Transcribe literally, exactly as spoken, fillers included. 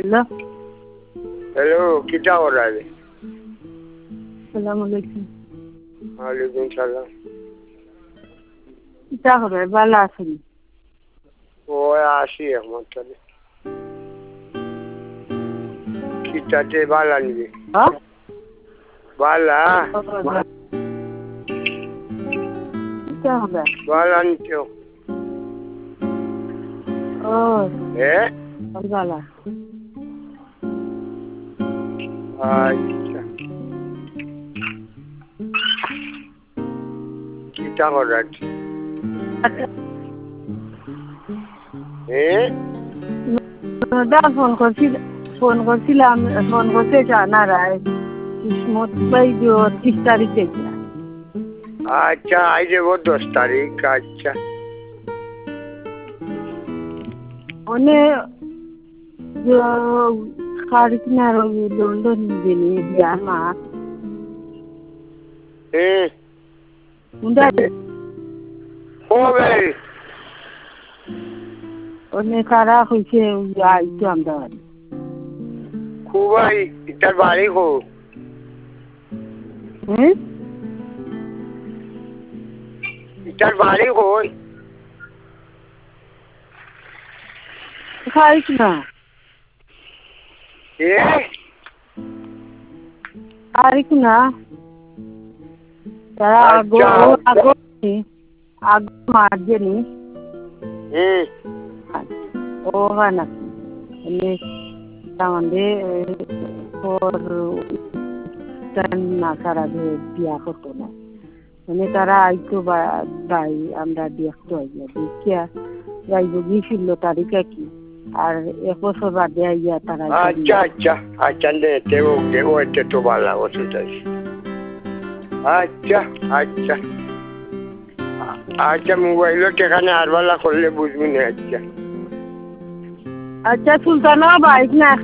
hello hello কিটা ওরাবে আসসালামু আলাইকুম ওয়ালাইকুম সালাম কিটা হবে ভালো আছেন ও আসি এখন তাহলে কিটাতে বালা নিবে হ্যাঁ বালা কিটা হবে বালা নিতে ও হ্যাঁ ভালো আচ্ছা কিটা করাচ্ছি হ্যাঁ দা ফোন করছি ফোন করছিলাম ফোন করতে জানা রায় কিসমত ভাই যে তিরিশ তারিখ দেখি আচ্ছা আজ যাবো দশ তারিখ আচ্ছা ওনে খারিকিনার লন্ডন গেলে বিয়া মা হ্যাঁ উন্ডা কবে ওনে কারা হয়েছে আইতো আমরা খুবই ইটার বাড়ি হো হুম ইটার বাড়ি হই খারিকিনা এ খারিকিনা তারা আগো আগো আগো মার্জেনি হুম ও হয় নাকি এনে আমাদের পর না তারা বিয়া করতো না মানে তারা আইতো ভাই আমরা দেখতো আইয়া দেখিয়া যাইব গিয়েছিল তারিখে কি আর এক বছর বাদে আইয়া তারা আচ্ছা আচ্ছা আচ্ছা নেতে ওকে ওইটা তো ভালো অসুবিধা আচ্ছা আচ্ছা আচ্ছা মোবাইলত এখানে আর বেলা করলে বুঝবি না আচ্ছা আচ্ছা সুলতানা বাইক না